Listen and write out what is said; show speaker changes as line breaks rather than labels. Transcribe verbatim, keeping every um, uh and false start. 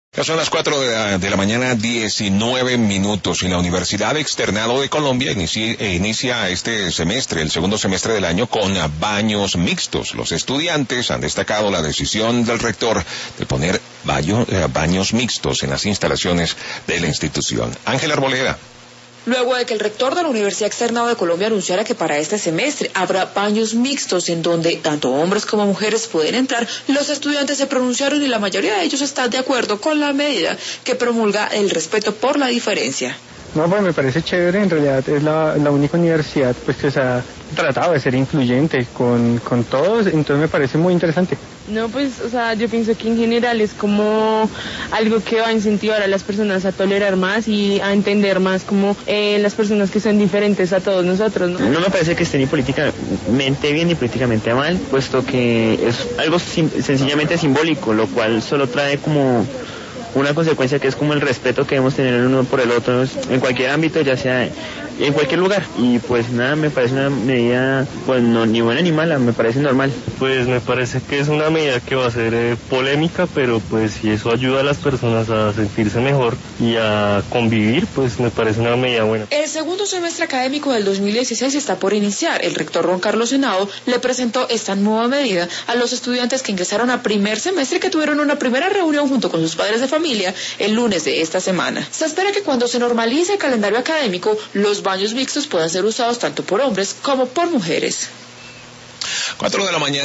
Ya son las cuatro de la, de la mañana, diecinueve minutos, y la Universidad Externado de Colombia inicia, eh, inicia este semestre, el segundo semestre del año, con baños mixtos. Los estudiantes han destacado la decisión del rector de poner baño, eh, baños mixtos en las instalaciones de la institución. Ángela Arboleda.
Luego de que el rector de la Universidad Externado de Colombia anunciara que para este semestre habrá baños mixtos en donde tanto hombres como mujeres pueden entrar, los estudiantes se pronunciaron y la mayoría de ellos están de acuerdo con la medida que promulga el respeto por la diferencia.
No, pues me parece chévere, en realidad es la, la única universidad pues que se ha tratado de ser incluyente con, con todos, entonces me parece muy interesante.
No, pues, o sea, yo pienso que en general es como algo que va a incentivar a las personas a tolerar más y a entender más como eh, las personas que son diferentes a todos nosotros, ¿no?
No me parece que esté ni políticamente bien ni políticamente mal, puesto que es algo sim- sencillamente simbólico, lo cual solo trae como una consecuencia que es como el respeto que debemos tener el uno por el otro en cualquier ámbito, ya sea en cualquier lugar. Y pues nada, me parece una medida pues no ni buena ni mala, me parece normal.
Pues me parece que es una medida que va a ser eh, polémica, pero pues si eso ayuda a las personas a sentirse mejor y a convivir, pues me parece una medida buena.
El segundo semestre académico del dos mil dieciséis está por iniciar. El rector Ron Carlos Henao le presentó esta nueva medida a los estudiantes que ingresaron a primer semestre, que tuvieron una primera reunión junto con sus padres de familia el lunes de esta semana. Se espera que cuando se normalice el calendario académico, los baños mixtos puedan ser usados tanto por hombres como por mujeres.
Cuatro de la mañana.